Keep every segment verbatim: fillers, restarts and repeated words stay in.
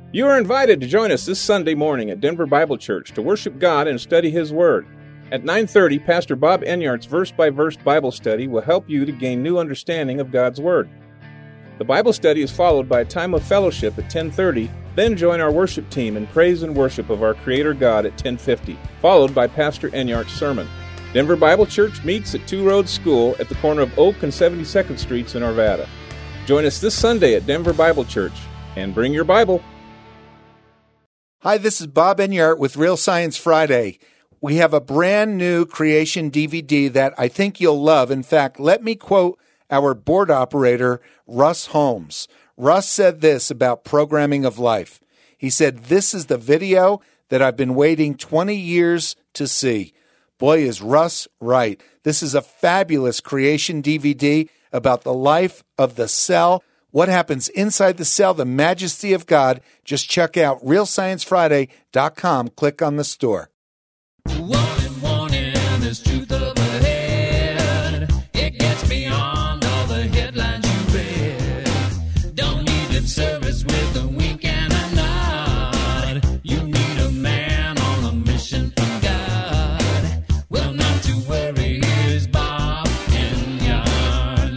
You are invited to join us this Sunday morning at Denver Bible Church to worship God and study His Word. At nine thirty, Pastor Bob Enyart's verse-by-verse Bible study will help you to gain new understanding of God's Word. The Bible study is followed by a time of fellowship at ten thirty, then join our worship team in praise and worship of our Creator God at ten fifty, followed by Pastor Enyart's sermon. Denver Bible Church meets at Two Roads School at the corner of Oak and seventy-second Streets in Arvada. Join us this Sunday at Denver Bible Church, and bring your Bible. Hi, this is Bob Enyart with Real Science Friday. We have a brand new creation D V D that I think you'll love. In fact, let me quote our board operator, Russ Holmes. Russ said this about programming of life. He said, "This is the video that I've been waiting twenty years to see." Boy, is Russ right. This is a fabulous creation D V D about the life of the cell, what happens inside the cell, the majesty of God. Just check out real science friday dot com. Click on the store. Warning, warning, there's truth overhead. It gets beyond all the headlines you read. Don't need lip service with a wink and a nod. You need a man on a mission from God. Well, not to worry, here's Bob Enyart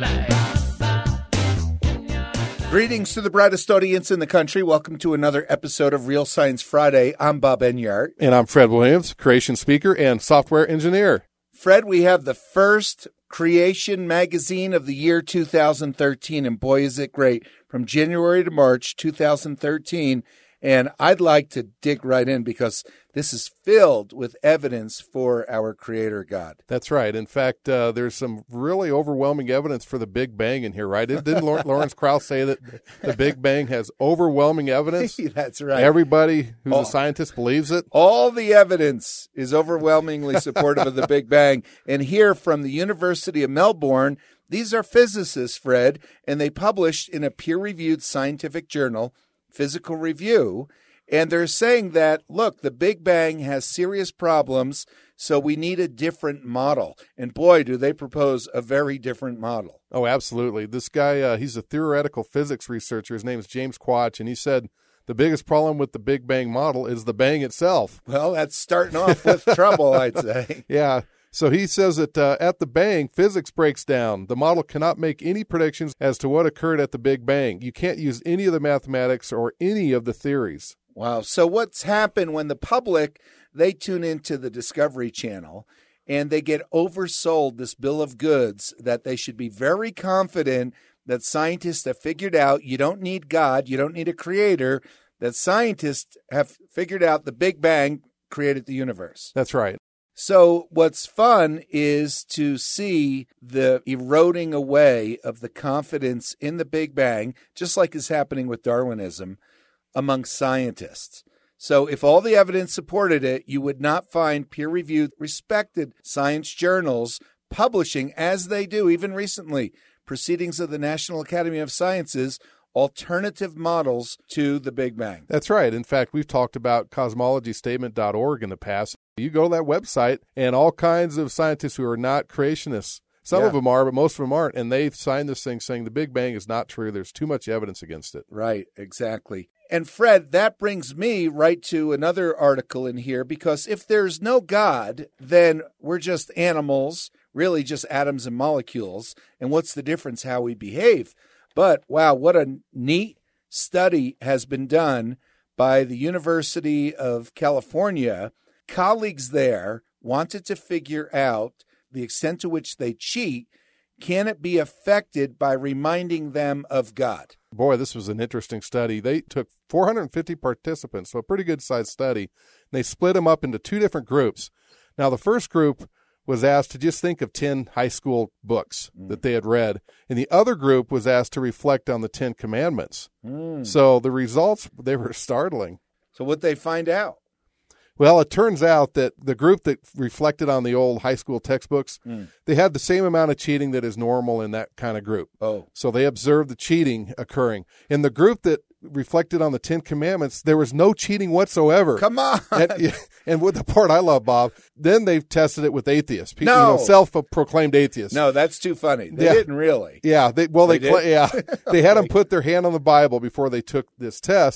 Live. Greetings to the brightest audience in the country. Welcome to another episode of Real Science Friday. I'm Bob Enyart. And I'm Fred Williams, creation speaker and software engineer. Fred, we have the first creation magazine of the year two thousand thirteen, and boy, is it great, from January to March two thousand thirteen. And I'd like to dig right in because this is filled with evidence for our Creator God. That's right. In fact, uh, there's some really overwhelming evidence for the Big Bang in here, right? Didn't Lawrence Krauss say that the Big Bang has overwhelming evidence? That's right. Everybody who's all, a scientist believes it. All the evidence is overwhelmingly supportive of the Big Bang. And here from the University of Melbourne, these are physicists, Fred, and they published in a peer-reviewed scientific journal, Physical Review, and they're saying that, look, the Big Bang has serious problems, so we need a different model. And boy, do they propose a very different model. Oh, absolutely. This guy, uh, he's a theoretical physics researcher. His name is James Quach, and he said the biggest problem with the Big Bang model is the bang itself. Well, that's starting off with trouble, I'd say. Yeah. So he says that uh, at the Bang, physics breaks down. The model cannot make any predictions as to what occurred at the Big Bang. You can't use any of the mathematics or any of the theories. Wow. So what's happened when the public, they tune into the Discovery Channel and they get oversold this bill of goods that they should be very confident that scientists have figured out you don't need God, you don't need a creator, that scientists have figured out the Big Bang created the universe. That's right. So what's fun is to see the eroding away of the confidence in the Big Bang, just like is happening with Darwinism, among scientists. So if all the evidence supported it, you would not find peer-reviewed, respected science journals publishing, as they do even recently, Proceedings of the National Academy of Sciences, alternative models to the Big Bang. That's right. In fact, we've talked about cosmology statement dot org in the past. You go to that website, and all kinds of scientists who are not creationists, some yeah. of them are, but most of them aren't, and they've signed this thing saying the Big Bang is not true. There's too much evidence against it. Right, exactly. And Fred, that brings me right to another article in here, because if there's no God, then we're just animals, really just atoms and molecules, and what's the difference how we behave? But, wow, what a neat study has been done by the University of California. Colleagues there wanted to figure out the extent to which they cheat. Can it be affected by reminding them of God? Boy, this was an interesting study. They took four hundred fifty participants, so a pretty good-sized study, and they split them up into two different groups. Now, the first group was asked to just think of ten high school books mm. that they had read, and the other group was asked to reflect on the Ten Commandments. Mm. So the results, they were startling. So what'd they find out? Well, it turns out that the group that reflected on the old high school textbooks, mm. they had the same amount of cheating that is normal in that kind of group. Oh. So they observed the cheating occurring. In the group that reflected on the Ten Commandments, there was no cheating whatsoever. Come on. And, and with the part I love, Bob, then they've tested it with atheists. People, no. You know, self-proclaimed atheists. No, that's too funny. They yeah. didn't really. Yeah. They, well, they, they cl- yeah. They had okay. them put their hand on the Bible before they took this test.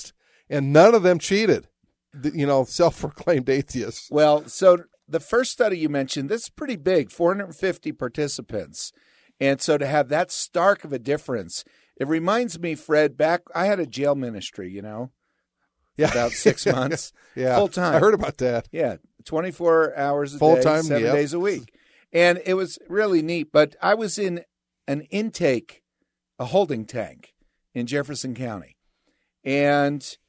and none of them cheated. The- You know, self-proclaimed atheists. Well, so the first study you mentioned, this is pretty big, four hundred fifty participants. And so to have that stark of a difference, it reminds me, Fred, back, I had a jail ministry, you know, Yeah, about six months. yeah, Full time. I heard about that. Yeah, twenty-four hours a Full day, time, seven yep. days a week. And it was really neat. But I was in an intake, a holding tank in Jefferson County. And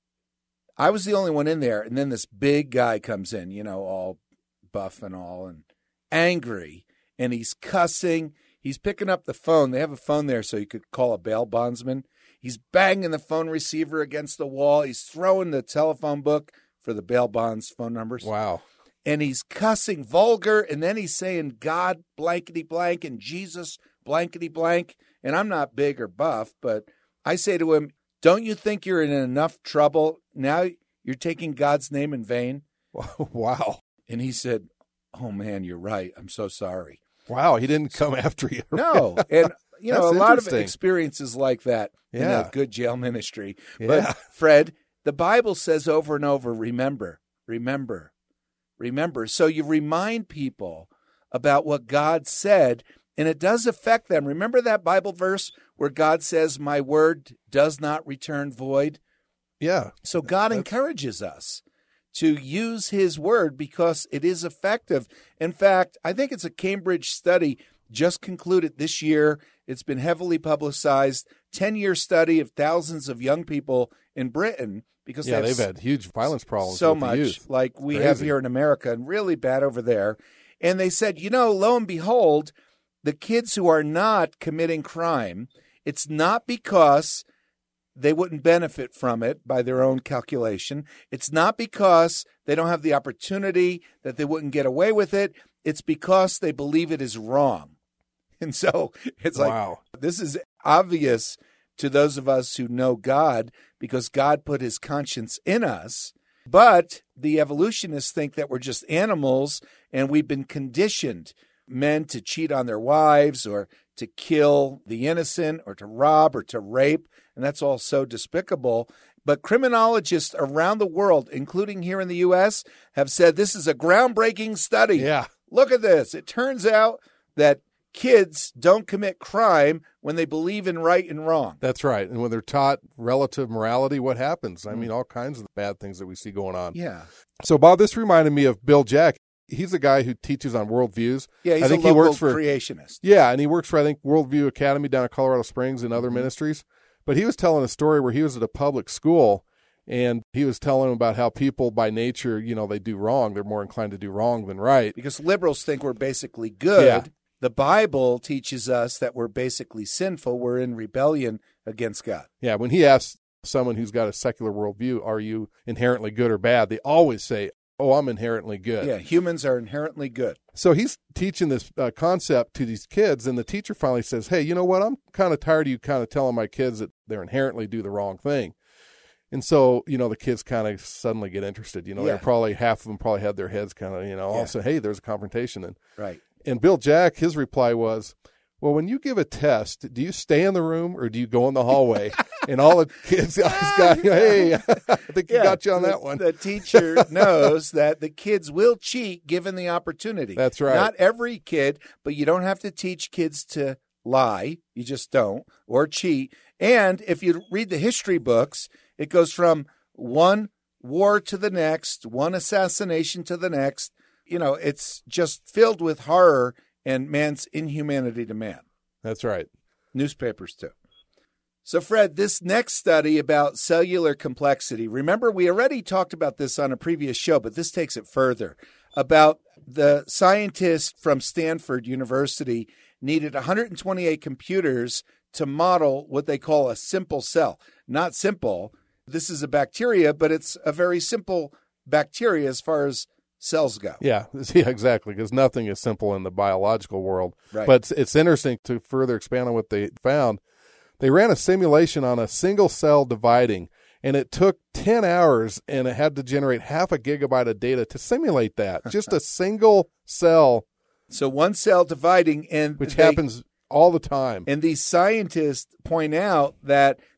I was the only one in there. And then this big guy comes in, you know, all buff and all and angry. And he's cussing. He's picking up the phone. They have a phone there so you could call a bail bondsman. He's banging the phone receiver against the wall. He's throwing the telephone book for the bail bonds phone numbers. Wow. And he's cussing vulgar. And then he's saying God blankety blank and Jesus blankety blank. And I'm not big or buff, but I say to him, don't you think you're in enough trouble? Now you're taking God's name in vain? Wow. And he said, oh, man, you're right. I'm so sorry. Wow. He didn't come after you. No. And, you know, That's a lot of interesting. experiences like that in Yeah. a good jail ministry. Yeah. But, Fred, the Bible says over and over, remember, remember, remember. So you remind people about what God said, and it does affect them. Remember that Bible verse where God says, my word does not return void? Yeah. So God That's- encourages us to use his word because it is effective. In fact, I think it's a Cambridge study just concluded this year. It's been heavily publicized, ten-year study of thousands of young people in Britain because Yeah, they have they've had huge violence problems so with the much youth. like we Crazy. have here in America and really bad over there. And they said, you know, lo and behold, the kids who are not committing crime, it's not because they wouldn't benefit from it by their own calculation. It's not because they don't have the opportunity that they wouldn't get away with it. It's because they believe it is wrong. And so it's like, Wow. this is obvious to those of us who know God because God put his conscience in us. But the evolutionists think that we're just animals and we've been conditioned, men to cheat on their wives or to kill the innocent or to rob or to rape. And that's all so despicable. But criminologists around the world, including here in the U S, have said this is a groundbreaking study. Yeah. Look at this. It turns out that kids don't commit crime when they believe in right and wrong. That's right. And when they're taught relative morality, what happens? I mean, all kinds of bad things that we see going on. Yeah. So, Bob, this reminded me of Bill Jack. He's a guy who teaches on worldviews. Yeah, he's I think a he local works for creationist. Yeah, and he works for, I think, Worldview Academy down in Colorado Springs and other Mm-hmm. ministries. But he was telling a story where he was at a public school, and he was telling them about how people by nature, you know, they do wrong. They're more inclined to do wrong than right. Because liberals think we're basically good. Yeah. The Bible teaches us that we're basically sinful. We're in rebellion against God. Yeah, when he asks someone who's got a secular worldview, are you inherently good or bad? They always say, oh, I'm inherently good. Yeah, humans are inherently good. So he's teaching this uh, concept to these kids, and the teacher finally says, hey, you know what? I'm kind of tired of you kind of telling my kids that they're inherently do the wrong thing. And so, you know, the kids kind of suddenly get interested. You know, Yeah. they're probably, half of them probably had their heads kind of, you know, all Yeah. of a sudden, hey, there's a confrontation. And, Right. and Bill Jack, his reply was, well, when you give a test, do you stay in the room or do you go in the hallway? And all the kids always got, you know, hey, I think you got you on the, that one. The teacher knows that the kids will cheat given the opportunity. That's right. Not every kid, but you don't have to teach kids to lie. You just don't, or cheat. And if you read the history books, it goes from one war to the next, one assassination to the next. You know, it's just filled with horror and man's inhumanity to man. That's right. Newspapers, too. So, Fred, this next study about cellular complexity, remember we already talked about this on a previous show, but this takes it further, about the scientists from Stanford University needed one hundred twenty-eight computers to model what they call a simple cell. Not simple. This is a bacteria, but it's a very simple bacteria as far as cells go. Yeah, yeah, exactly, because nothing is simple in the biological world. Right. But it's, it's interesting to further expand on what they found. They ran a simulation on a single cell dividing, and it took ten hours, and it had to generate half a gigabyte of data to simulate that. Just a single cell, So one cell dividing, and which they- happens all the time. And these scientists point out that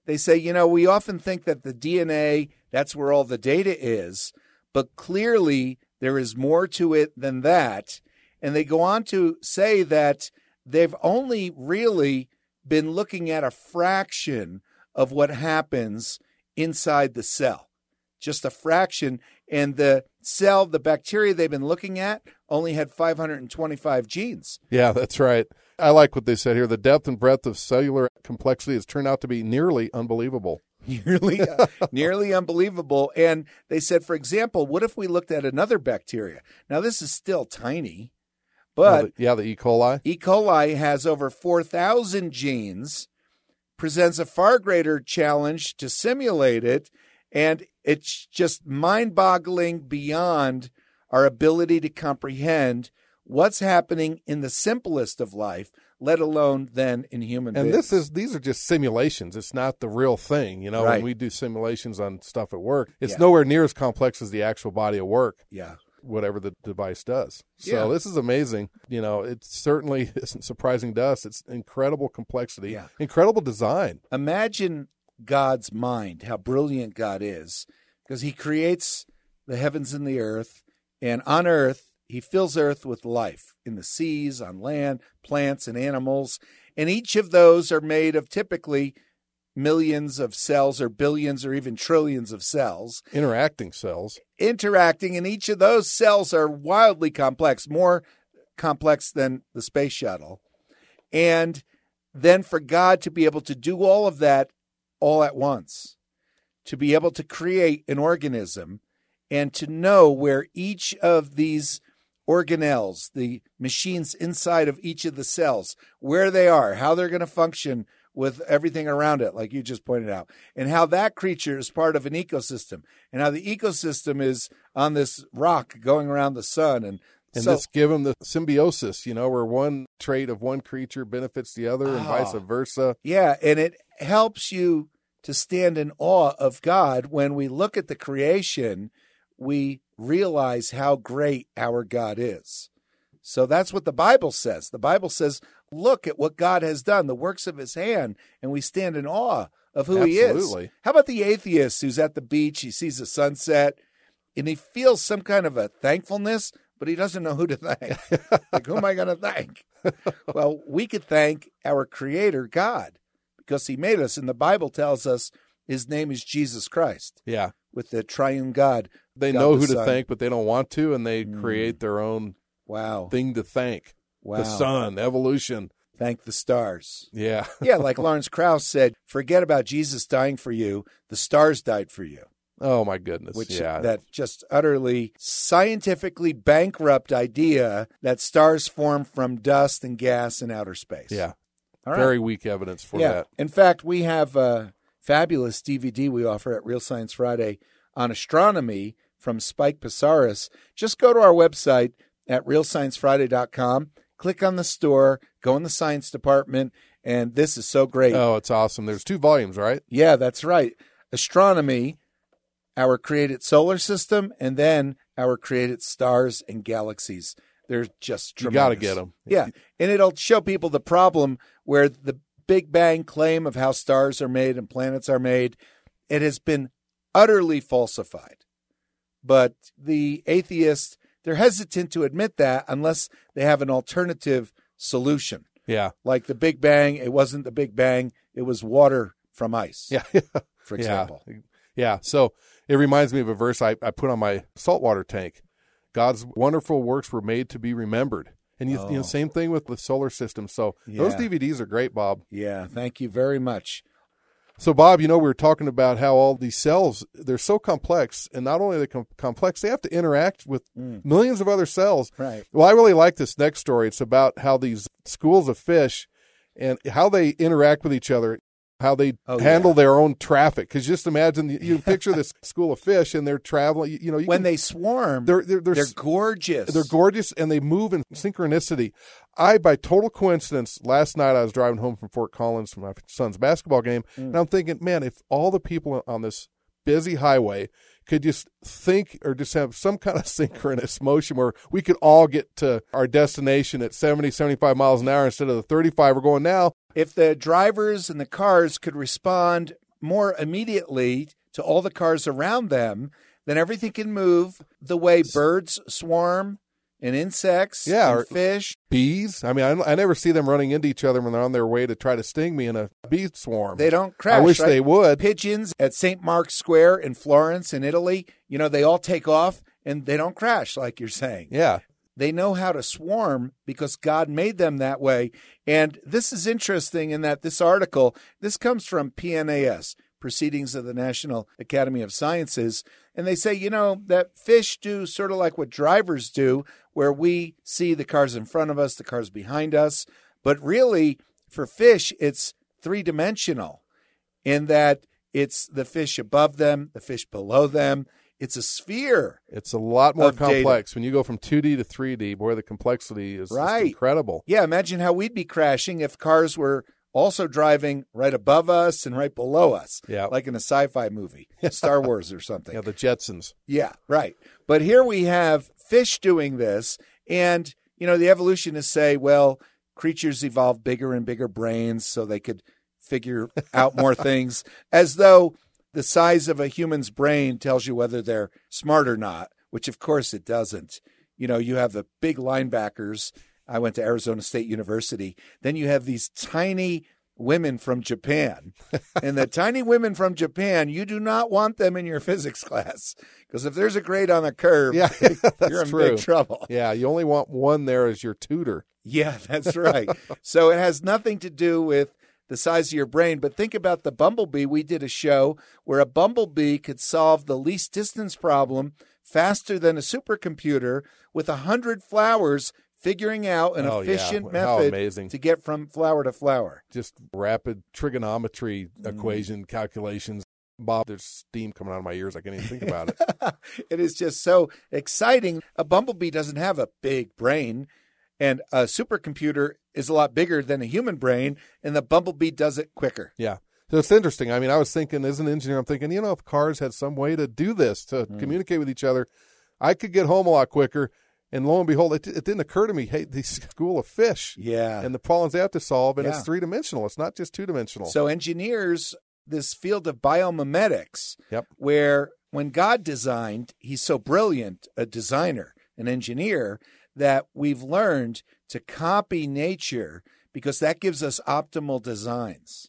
they say, you know, we often think that the D N A, that's where all the data is, but clearly there is more to it than that. And they go on to say that they've only really been looking at a fraction of what happens inside the cell, just a fraction. And the cell, the bacteria they've been looking at only had five hundred twenty-five genes. Yeah, that's right. I like what they said here. The depth and breadth of cellular complexity has turned out to be nearly unbelievable. Nearly, uh, nearly unbelievable. And they said, for example, what if we looked at another bacteria? Now, this is still tiny, but yeah, the, yeah, the E. coli. E. coli has over four thousand genes, presents a far greater challenge to simulate it, and it's just mind-boggling beyond our ability to comprehend what's happening in the simplest of life, let alone then in human and beings. this is these are just simulations. It's not the real thing. You know, Right. when we do simulations on stuff at work, it's Yeah. nowhere near as complex as the actual body of work, Yeah. whatever the device does. So Yeah. this is amazing. You know, it certainly isn't surprising to us. It's incredible complexity, Yeah. incredible design. Imagine God's mind, how brilliant God is, because he creates the heavens and the earth, and on earth, he fills earth with life in the seas, on land, plants and animals. And each of those are made of typically millions of cells or billions or even trillions of cells Interacting cells. interacting. And each of those cells are wildly complex, more complex than the space shuttle. And then for God to be able to do all of that all at once, to be able to create an organism and to know where each of these organelles, the machines inside of each of the cells, where they are, how they're going to function with everything around it, like you just pointed out, and how that creature is part of an ecosystem, and how the ecosystem is on this rock going around the sun. And, And so, this give them the symbiosis, you know, where one trait of one creature benefits the other and Ah. vice versa. yeah, and it helps you to stand in awe of God. When we look at the creation, we realize how great our God is. So that's what the Bible says. The Bible says, look at what God has done, the works of his hand, and we stand in awe of who he is. Absolutely. How about the atheist who's at the beach, he sees the sunset, and he feels some kind of a thankfulness, but he doesn't know who to thank. Like, who am I going to thank? Well, we could thank our Creator, God, because he made us, and the Bible tells us his name is Jesus Christ, Yeah. with the triune God. They God know the who to Son. thank, but they don't want to, and they Mm. create their own Wow. thing to thank. Wow. The sun, evolution. Thank the stars. Yeah. Yeah, like Lawrence Krauss said, forget about Jesus dying for you. The stars died for you. Oh, my goodness. Which yeah. that just utterly scientifically bankrupt idea that stars form from dust and gas in outer space. yeah. All right. Very weak evidence for yeah. that. In fact, we have a fabulous D V D we offer at Real Science Friday on astronomy from Spike Pissaris. Just go to our website at real science friday dot com, click on the store, go in the science department, and this is so great. Oh, it's awesome. There's two volumes, right? Yeah, that's right. Astronomy, our created solar system, and then our created stars and galaxies. They're just You tremendous. got to get them. Yeah, and it'll show people the problem where the Big Bang claim of how stars are made and planets are made, it has been utterly falsified. But the atheists, they're hesitant to admit that unless they have an alternative solution. Yeah. Like the Big Bang, it wasn't the Big Bang, it was water from ice, Yeah. for example. Yeah. Yeah. So it reminds me of a verse I, I put on my saltwater tank. God's wonderful works were made to be remembered. And you, you know, Oh. same thing with the solar system. So Yeah. those D V Ds are great, Bob. Yeah, thank you very much. So, Bob, you know, we were talking about how all these cells, they're so complex, and not only are they com- complex, they have to interact with Mm. millions of other cells. Right. Well, I really like this next story. It's about how these schools of fish and how they interact with each other, how they Oh, handle yeah. their own traffic. Because just imagine, you picture this school of fish, and they're traveling, you, you know, you When can- they swarm, they're, they're, they're, they're gorgeous. they're gorgeous, and they move in synchronicity. I, by total coincidence, last night I was driving home from Fort Collins from my son's basketball game, Mm. and I'm thinking, man, if all the people on this busy highway could just think or just have some kind of synchronous motion where we could all get to our destination at seventy, seventy-five miles an hour instead of the thirty-five we're going now. If the drivers and the cars could respond more immediately to all the cars around them, then everything can move the way birds swarm and insects Yeah, and or- fish. Bees. I mean, I, I never see them running into each other when they're on their way to try to sting me in a bee swarm. They don't crash. I wish right? they would. Pigeons at Saint Mark's Square in Florence in Italy, you know, they all take off and they don't crash like you're saying. Yeah. They know how to swarm because God made them that way. And this is interesting in that this article, this comes from P N A S, Proceedings of the National Academy of Sciences. And they say, you know, that fish do sort of like what drivers do, where we see the cars in front of us, the cars behind us. But really, for fish, it's three-dimensional in that it's the fish above them, the fish below them. It's a sphere. It's a lot more Of data. complex. When you go from two D to three D, boy, the complexity is just Right. incredible. Yeah, imagine how we'd be crashing if cars were also driving right above us and right below us. Yeah. Like in a sci-fi movie, Star Wars or something. Yeah, the Jetsons. Yeah, right. But here we have fish doing this. And, you know, the evolutionists say, well, creatures evolved bigger and bigger brains so they could figure out more things, as though the size of a human's brain tells you whether they're smart or not, which of course it doesn't. You know, you have the big linebackers. I went to Arizona State University. Then you have these tiny women from Japan. And the tiny women from Japan, you do not want them in your physics class, because if there's a grade on the curve, Yeah, you're in true. big trouble. Yeah, you only want one there as your tutor. Yeah, that's right. So it has nothing to do with the size of your brain. But think about the bumblebee. We did a show where a bumblebee could solve the least distance problem faster than a supercomputer with a hundred flowers, figuring out an Oh, yeah. efficient How method amazing. to get from flower to flower. Just rapid trigonometry Mm. equation calculations. Bob, there's steam coming out of my ears. I can't even think about it. It is just so exciting. A bumblebee doesn't have a big brain, and a supercomputer is a lot bigger than a human brain, and the bumblebee does it quicker. Yeah. So it's interesting. I mean, I was thinking, as an engineer, I'm thinking, you know, if cars had some way to do this, to Mm. communicate with each other, I could get home a lot quicker. And lo and behold, it, it didn't occur to me, hey, the school of fish Yeah. and the problems they have to solve, and Yeah. it's three-dimensional. It's not just two-dimensional. So engineers, this field of biomimetics, Yep. where when God designed, he's so brilliant, a designer, an engineer, that we've learned to copy nature because that gives us optimal designs.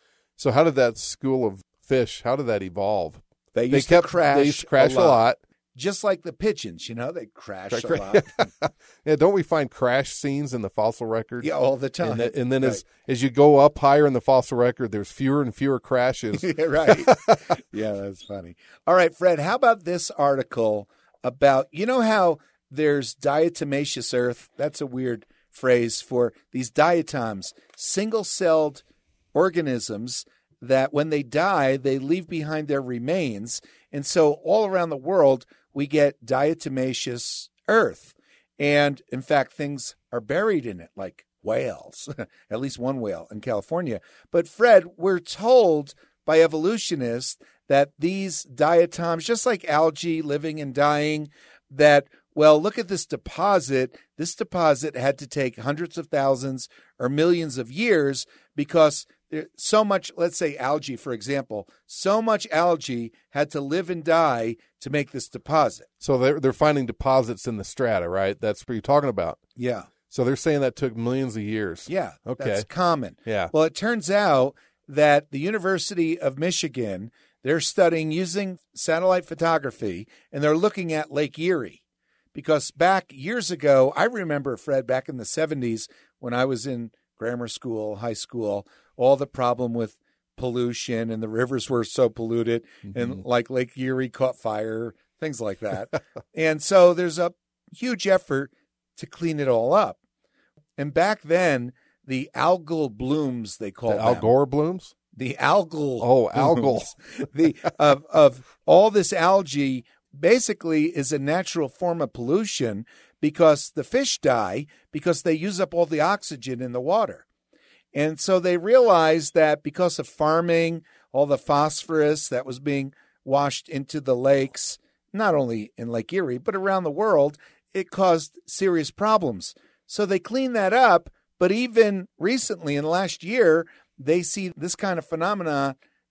So how did that school of fish, how did that evolve? They They used kept to crash, they used to crash a lot. Just like the pigeons, you know, they crash Crash, a crash. lot. Yeah, don't we find crash scenes in the fossil record? Yeah, all the time. And, the, and then Right. as as you go up higher in the fossil record, there's fewer and fewer crashes. Yeah, right. Yeah, that's funny. All right, Fred, how about this article about, you know how there's diatomaceous earth? That's a weird phrase for these diatoms, single-celled organisms that when they die, they leave behind their remains. And so all around the world, we get diatomaceous earth. And in fact, things are buried in it, like whales, at least one whale in California. But Fred, we're told by evolutionists that these diatoms, just like algae living and dying, that, well, look at this deposit. This deposit had to take hundreds of thousands or millions of years because there, so much, let's say algae, for example, so much algae had to live and die to make this deposit. So they're they're finding deposits in the strata, right? That's what you're talking about. Yeah. So they're saying that took millions of years. Yeah. Okay. That's common. Yeah. Well, it turns out that the University of Michigan, they're studying using satellite photography, and they're looking at Lake Erie. Because back years ago, I remember, Fred, back in the seventies, when I was in grammar school, high school, all the problem with pollution and the rivers were so polluted, and like Lake Erie caught fire, things like that. And so there's a huge effort to clean it all up. And back then, the algal blooms, they call The them. Al Gore blooms? The algal. Oh, algal. blooms. the of of all this algae basically is a natural form of pollution because the fish die because they use up all the oxygen in the water. And so they realized that because of farming, all the phosphorus that was being washed into the lakes, not only in Lake Erie, but around the world, it caused serious problems. So they cleaned that up. But even recently, in the last year, they see this kind of phenomena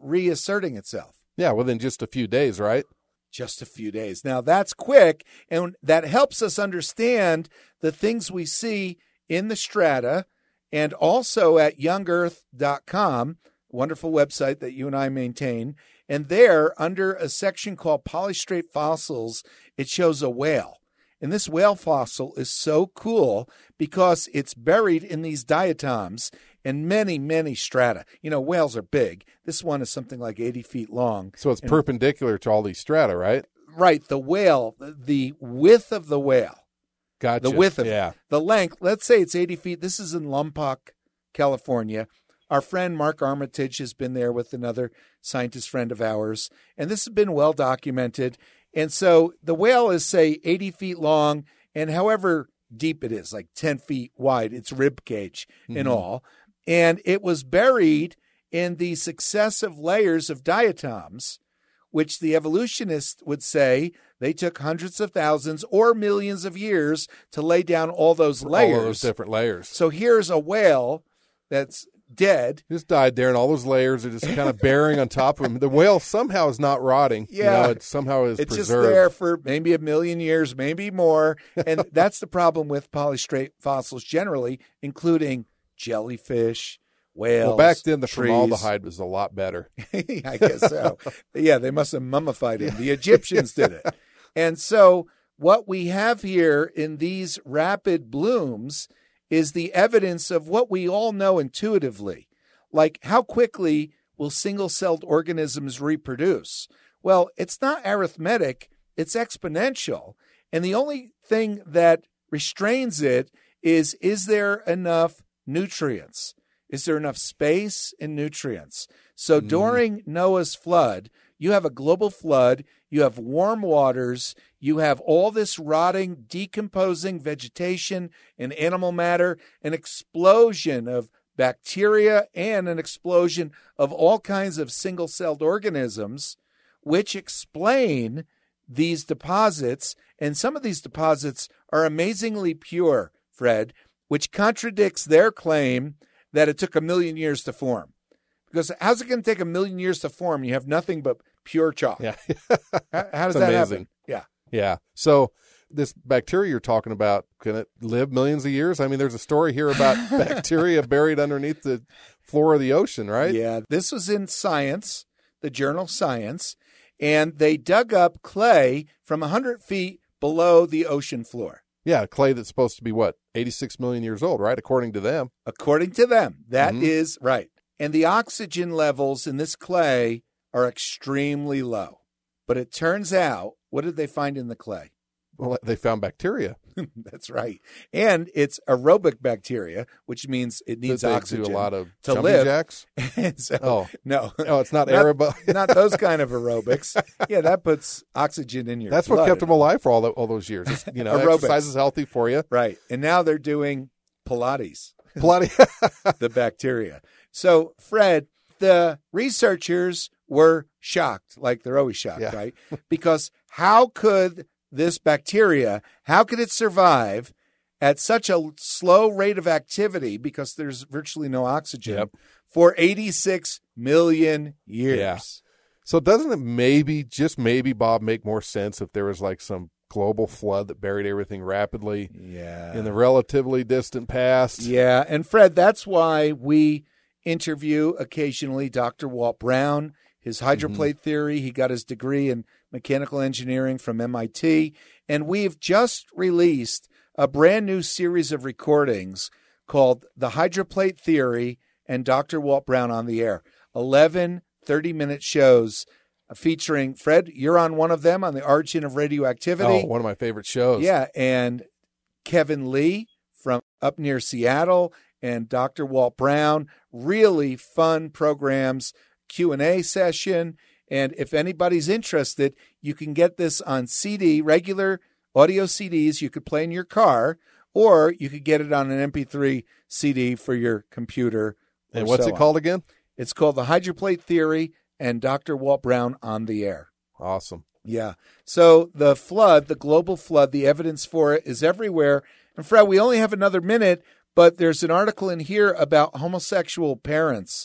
reasserting itself. Yeah, within just a few days, right? Just a few days. Now, that's quick, and that helps us understand the things we see in the strata, and also at young earth dot com, wonderful website that you and I maintain. And there, under a section called Polystrate Fossils, it shows a whale. And this whale fossil is so cool because it's buried in these diatoms and many, many strata. You know, whales are big. This one is something like eighty feet long. So it's and, perpendicular to all these strata, right? Right. The whale, the width of the whale. Gotcha. The width of yeah. it. The length, let's say it's eighty feet. This is in Lompoc, California. Our friend Mark Armitage has been there with another scientist friend of ours, and this has been well documented. And so the whale is, say, eighty feet long, and however deep it is, like ten feet wide, its rib cage mm-hmm. in all. And it was buried in the successive layers of diatoms, which the evolutionists would say they took hundreds of thousands or millions of years to lay down all those layers. All those different layers. So here's a whale that's dead. Just died there, and all those layers are just kind of bearing on top of him. The whale somehow is not rotting. Yeah. You know, it somehow is it's preserved. just there for maybe a million years, maybe more. And that's the problem with polystrate fossils generally, including jellyfish, whales. Well, back then, the trees. formaldehyde was a lot better. I guess so. Yeah, they must have mummified him. The Egyptians did it. And so what we have here in these rapid blooms is the evidence of what we all know intuitively, like how quickly will single-celled organisms reproduce? Well, it's not arithmetic, it's exponential. And the only thing that restrains it is, is there enough nutrients? Is there enough space and nutrients? So mm. during Noah's flood, you have a global flood, you have warm waters, you have all this rotting, decomposing vegetation and animal matter, an explosion of bacteria, and an explosion of all kinds of single-celled organisms, which explain these deposits. And some of these deposits are amazingly pure, Fred, which contradicts their claim that it took a million years to form. Because how's it going to take a million years to form? You have nothing but pure chalk. Yeah. how, how does it's that amazing. happen? Yeah. Yeah. So this bacteria you're talking about, can it live millions of years? I mean, there's a story here about bacteria buried underneath the floor of the ocean, right? Yeah. This was in Science, the journal Science, and they dug up clay from one hundred feet below the ocean floor. Yeah, clay that's supposed to be, what, eighty-six million years old, right? According to them. According to them. That mm-hmm. is right. And the oxygen levels in this clay are extremely low. But it turns out, what did they find in the clay? Well, they found bacteria. That's right. And it's aerobic bacteria, which means it needs they oxygen do a lot of to jumping live. jacks? so, oh. No. Oh, it's not, not aerobic. Not those kind of aerobics. Yeah, that puts oxygen in your That's blood. what kept them alive for all, the, all those years. It's, you know, Aerobics. exercise is healthy for you. Right. And now they're doing Pilates. Pilates. The bacteria. So, Fred, the researchers were shocked, like they're always shocked, Yeah. right? Because how could this bacteria, how could it survive at such a slow rate of activity, because there's virtually no oxygen, Yep. for eighty-six million years? Yeah. So doesn't it maybe, just maybe, Bob, make more sense if there was like some global flood that buried everything rapidly Yeah. in the relatively distant past? Yeah. And Fred, that's why we interview occasionally Doctor Walt Brown, his hydroplate mm-hmm. theory. He got his degree in mechanical engineering from M I T. And we've just released a brand new series of recordings called The Hydroplate Theory and Doctor Walt Brown on the Air. eleven thirty-minute shows featuring, Fred, you're on one of them, on the Origin of Radioactivity. Oh, one of my favorite shows. Yeah, and Kevin Lee from up near Seattle and Doctor Walt Brown. Really fun programs, Q and A session. And if anybody's interested, you can get this on C D, regular audio C Ds you could play in your car, or you could get it on an M P three C D for your computer. And what's so it on. called again? It's called The Hydroplate Theory and Doctor Walt Brown on the Air. Awesome. Yeah. So the flood, the global flood, the evidence for it is everywhere. And Fred, we only have another minute, but there's an article in here about homosexual parents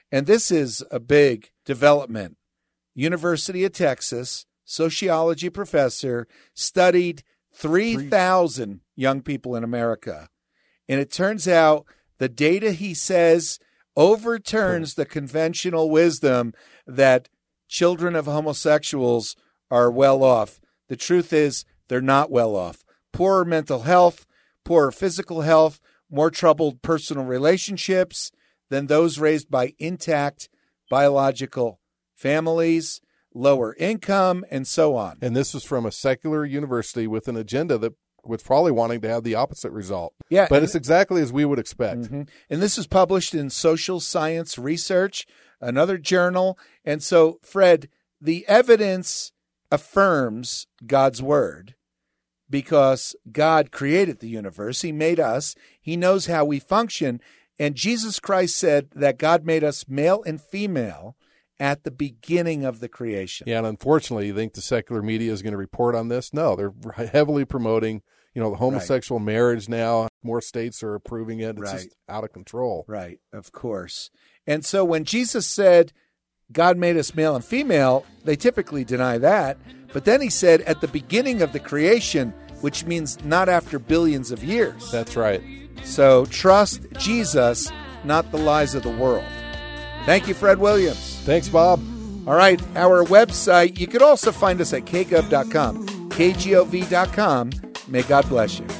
And this is a big development. University of Texas, sociology professor, studied three thousand young people in America. And it turns out the data, he says, overturns the conventional wisdom that children of homosexuals are well off. The truth is they're not well off. Poorer mental health, poorer physical health, more troubled personal relationships than those raised by intact biological families, lower income, and so on. And this was from a secular university with an agenda that was probably wanting to have the opposite result. Yeah, but it's exactly as we would expect. Mm-hmm. And this is published in Social Science Research, another journal. And so, Fred, the evidence affirms God's word because God created the universe. He made us. He knows how we function. And Jesus Christ said that God made us male and female at the beginning of the creation. Yeah, and unfortunately, you think the secular media is going to report on this? No, they're heavily promoting, you know, the homosexual right. marriage now. More states are approving it. It's right. just out of control. Right, of course. And so when Jesus said God made us male and female, they typically deny that. But then he said at the beginning of the creation, which means not after billions of years. That's right. So trust Jesus, not the lies of the world. Thank you, Fred Williams. Thanks, Bob. All right, our website, you could also find us at k gov dot com, k gov dot com. May God bless you.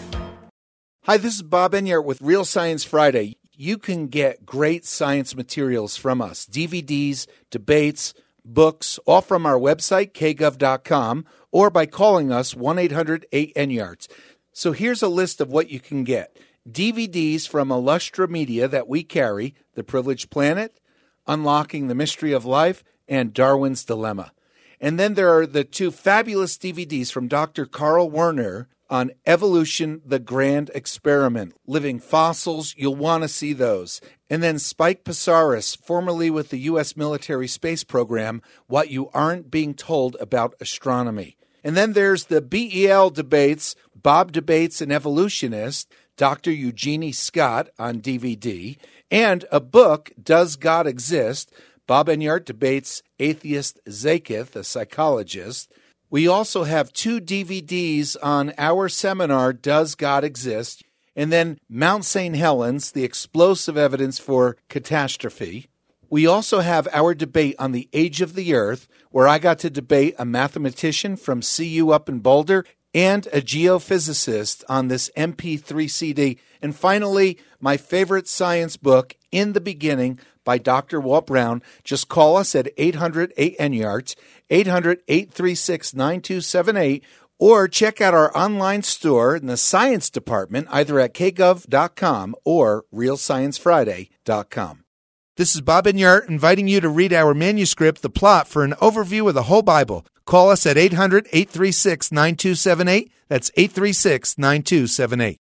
Hi, this is Bob Enyart with Real Science Friday. You can get great science materials from us, D V Ds, debates, books, all from our website, k gov dot com, or by calling us one eight hundred eight N Y A R T S. So here's a list of what you can get. D V Ds from Illustra Media that we carry, The Privileged Planet, Unlocking the Mystery of Life, and Darwin's Dilemma. And then there are the two fabulous D V Ds from Doctor Carl Werner on Evolution, the Grand Experiment, Living Fossils. You'll want to see those. And then Spike Psaris, formerly with the U S military space program, What You Aren't Being Told About Astronomy. And then there's the B E L debates, Bob Debates an Evolutionist, Doctor Eugenie Scott on D V D, and a book, Does God Exist? Bob Enyart debates atheist Zakith, a psychologist. We also have two D V Ds on our seminar, Does God Exist? And then Mount Saint Helens, the explosive evidence for catastrophe. We also have our debate on the age of the earth, where I got to debate a mathematician from C U up in Boulder and a geophysicist on this M P three C D. And finally, my favorite science book, In the Beginning, by Doctor Walt Brown. Just call us at eight hundred eight N Y A R T S, eight hundred eight three six nine two seven eight, or check out our online store in the science department, either at k gov dot com or real science friday dot com. This is Bob Enyart inviting you to read our manuscript, The Plot, for an overview of the whole Bible. Call us at eight hundred eight three six nine two seven eight. That's eight three six nine two seven eight.